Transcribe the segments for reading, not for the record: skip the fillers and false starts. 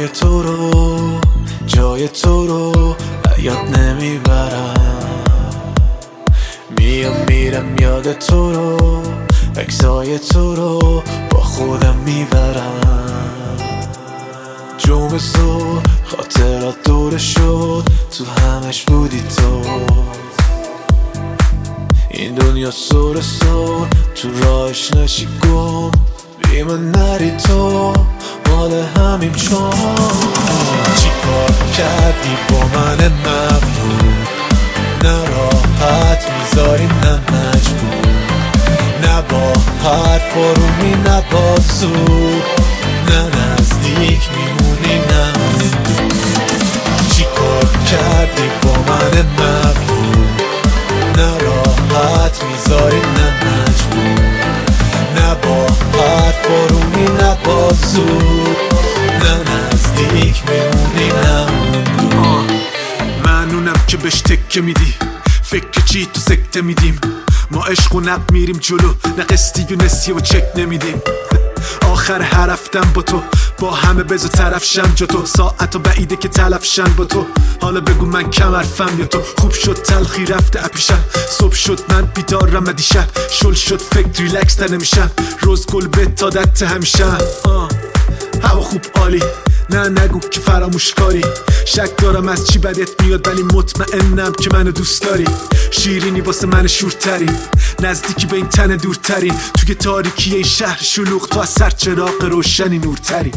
جای تو رو، جای تو رو یاد نمیبرم. میام میرم یاد تو رو، عکسای تو رو با خودم میبرم. جمعه صبح خاطرات دوره شد، تو همش بودی تو. این دنیا سر سر، تو راهش نشی گم، بی من نری تو، مال همیم چون. چی کار کردی با من مغرور، نه راحت میذاری نه مجبور، نه با حرف آرومی نه با زور، نه نزدیک میمونی نه دور. چی کار کردی با من مغرور، نه راحت میذاری نه مجبور، نه با حرف آرومی نه با زور، نه نزدیک میمونی نه دور. من اونم که بهش تکه میدی، فکر چی تو سکته میدیم. ما عشق و نق میریم جلو، نه قسطی و نسیه و چک نمیدیم. آخر هر رفتم با تو، با همه بزو طرف شم جا تو. ساعت و بعیده که تلف شن با تو، حالا بگو من کم حرفم یا تو. خوب شد تلخی رفته اپیشم، صبح شد من بیدارم دیشب. شل شد فکر ریلکس تر نمیشم، روز گل به تادت همیشم. هوا خوب عالی، نه نگو که فراموش کاری. شک دارم از چی بدت میاد، ولی مطمئنم که منو دوست داری. شیرینی واسه من شورترین، نزدیکی به این تن دورترین. توی تاریکی این شهر شلوغ، تو از سر چراغ روشنی نورترین.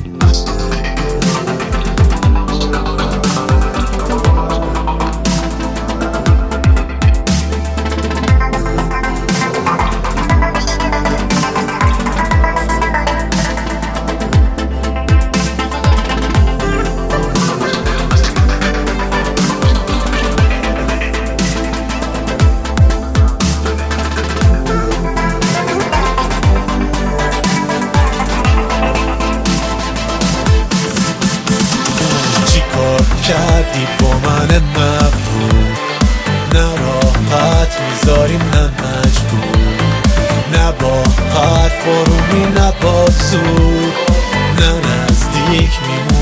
کردی با من مغرور، نه راحت میذاری نه مجبور، نه با حرف آرومی نه با زور، نه نزدیک میمونی